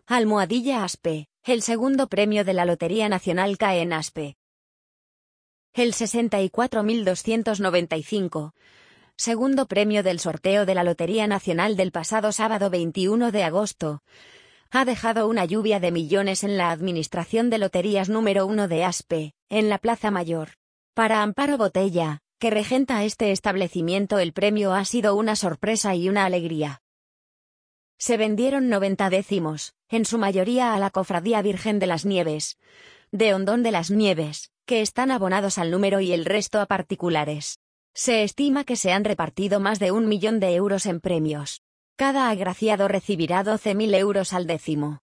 Almohadilla Aspe, el segundo premio de la Lotería Nacional cae en Aspe. El 64.295, segundo premio del sorteo de la Lotería Nacional del pasado sábado 21 de agosto, ha dejado una lluvia de millones en la Administración de Loterías número 1 de Aspe, en la Plaza Mayor. Para Amparo Botella, que regenta este establecimiento, el premio ha sido una sorpresa y una alegría. Se vendieron 90 décimos, en su mayoría a la Cofradía Virgen de las Nieves, de Hondón de las Nieves, que están abonados al número, y el resto a particulares. Se estima que se han repartido más de 1 millón de euros en premios. Cada agraciado recibirá 12.000 euros al décimo.